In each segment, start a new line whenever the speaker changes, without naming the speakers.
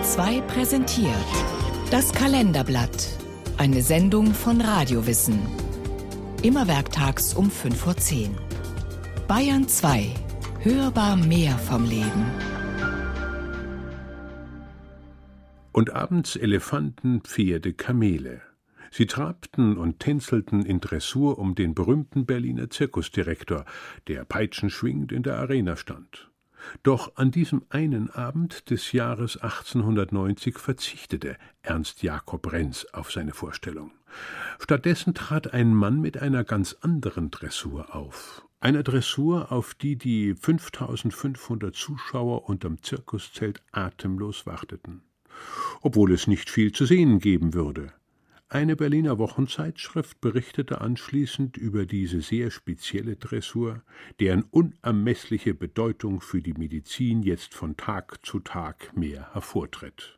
2 präsentiert das Kalenderblatt, eine Sendung von Radiowissen. Immer werktags um 5:10 Uhr. Bayern 2, hörbar mehr vom Leben.
Und abends Elefanten, Pferde, Kamele. Sie trabten und tänzelten in Dressur um den berühmten Berliner Zirkusdirektor, der peitschenschwingend in der Arena stand. Doch an diesem einen Abend des Jahres 1890 verzichtete Ernst Jakob Renz auf seine Vorstellung. Stattdessen trat ein Mann mit einer ganz anderen Dressur auf. Einer Dressur, auf die die 5500 Zuschauer unterm Zirkuszelt atemlos warteten. Obwohl es nicht viel zu sehen geben würde. Eine Berliner Wochenzeitschrift berichtete anschließend über diese sehr spezielle Dressur, deren unermessliche Bedeutung für die Medizin jetzt von Tag zu Tag mehr hervortritt.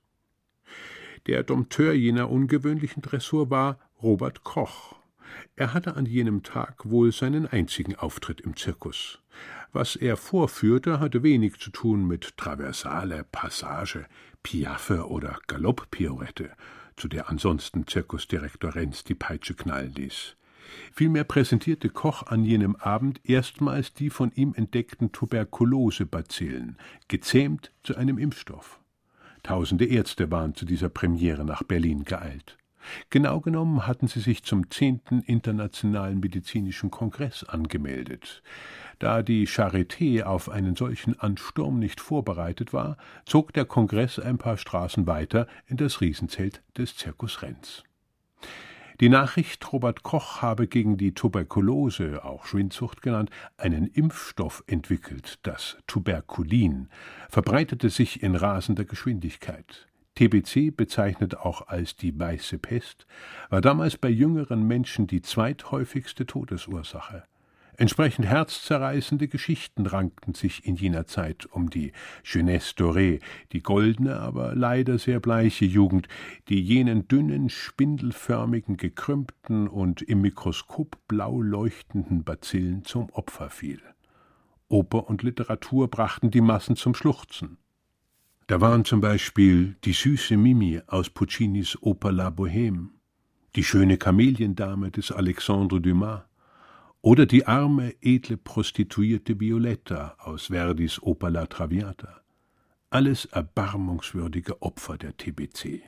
Der Dompteur jener ungewöhnlichen Dressur war Robert Koch. Er hatte an jenem Tag wohl seinen einzigen Auftritt im Zirkus. Was er vorführte, hatte wenig zu tun mit Traversale, Passage, Piaffe oder Galopp-Pirouette, zu der ansonsten Zirkusdirektor Renz die Peitsche knallen ließ. Vielmehr präsentierte Koch an jenem Abend erstmals die von ihm entdeckten Tuberkulose-Bazillen, gezähmt zu einem Impfstoff. Tausende Ärzte waren zu dieser Premiere nach Berlin geeilt. Genau genommen hatten sie sich zum 10. Internationalen Medizinischen Kongress angemeldet. Da die Charité auf einen solchen Ansturm nicht vorbereitet war, zog der Kongress ein paar Straßen weiter in das Riesenzelt des Zirkus Renz. Die Nachricht, Robert Koch habe gegen die Tuberkulose, auch Schwindsucht genannt, einen Impfstoff entwickelt, das Tuberkulin, verbreitete sich in rasender Geschwindigkeit. TBC, bezeichnet auch als die weiße Pest, war damals bei jüngeren Menschen die zweithäufigste Todesursache. Entsprechend herzzerreißende Geschichten rankten sich in jener Zeit um die Jeunesse dorée, die goldene, aber leider sehr bleiche Jugend, die jenen dünnen, spindelförmigen, gekrümmten und im Mikroskop blau leuchtenden Bazillen zum Opfer fiel. Oper und Literatur brachten die Massen zum Schluchzen. Da waren zum Beispiel die süße Mimi aus Puccinis Oper La Bohème, die schöne Kameliendame des Alexandre Dumas oder die arme, edle Prostituierte Violetta aus Verdis Oper La Traviata. Alles erbarmungswürdige Opfer der TBC.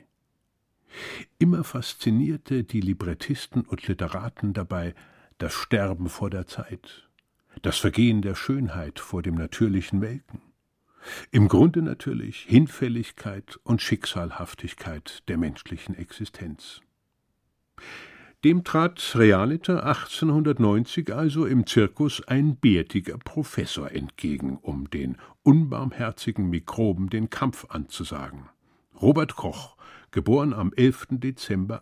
Immer faszinierte die Librettisten und Literaten dabei das Sterben vor der Zeit, das Vergehen der Schönheit vor dem natürlichen Welken. Im Grunde natürlich Hinfälligkeit und Schicksalhaftigkeit der menschlichen Existenz. Dem trat realiter 1890 also im Zirkus ein bärtiger Professor entgegen, um den unbarmherzigen Mikroben den Kampf anzusagen. Robert Koch, geboren am 11. Dezember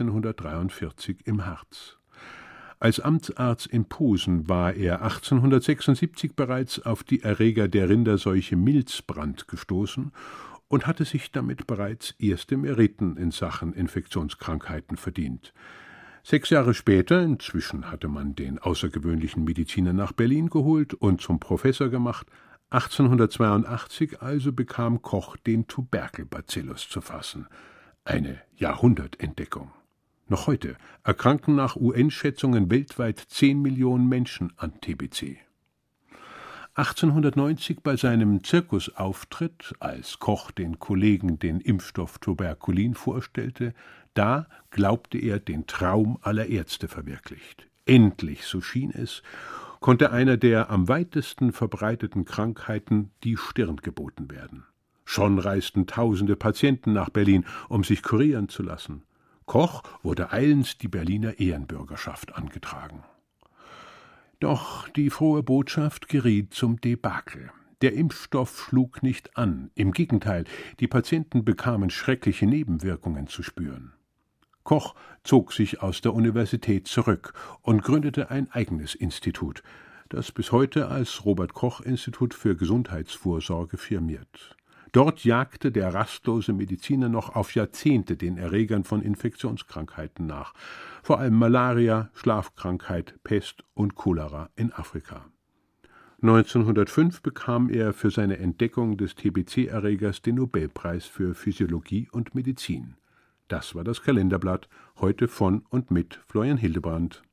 1843 im Harz. Als Amtsarzt in Posen war er 1876 bereits auf die Erreger der Rinderseuche Milzbrand gestoßen und hatte sich damit bereits erste Meriten in Sachen Infektionskrankheiten verdient. 6 Jahre später, inzwischen hatte man den außergewöhnlichen Mediziner nach Berlin geholt und zum Professor gemacht, 1882 also bekam Koch den Tuberkelbacillus zu fassen. Eine Jahrhundertentdeckung. Noch heute erkranken nach UN-Schätzungen weltweit 10 Millionen Menschen an TBC. 1890 bei seinem Zirkusauftritt, als Koch den Kollegen den Impfstoff Tuberkulin vorstellte, da glaubte er den Traum aller Ärzte verwirklicht. Endlich, so schien es, konnte einer der am weitesten verbreiteten Krankheiten die Stirn geboten werden. Schon reisten tausende Patienten nach Berlin, um sich kurieren zu lassen. Koch wurde eilends die Berliner Ehrenbürgerschaft angetragen. Doch die frohe Botschaft geriet zum Debakel. Der Impfstoff schlug nicht an, im Gegenteil, die Patienten bekamen schreckliche Nebenwirkungen zu spüren. Koch zog sich aus der Universität zurück und gründete ein eigenes Institut, das bis heute als Robert-Koch-Institut für Gesundheitsvorsorge firmiert. Dort jagte der rastlose Mediziner noch auf Jahrzehnte den Erregern von Infektionskrankheiten nach, vor allem Malaria, Schlafkrankheit, Pest und Cholera in Afrika. 1905 bekam er für seine Entdeckung des TBC-Erregers den Nobelpreis für Physiologie und Medizin. Das war das Kalenderblatt, heute von und mit Florian Hildebrand.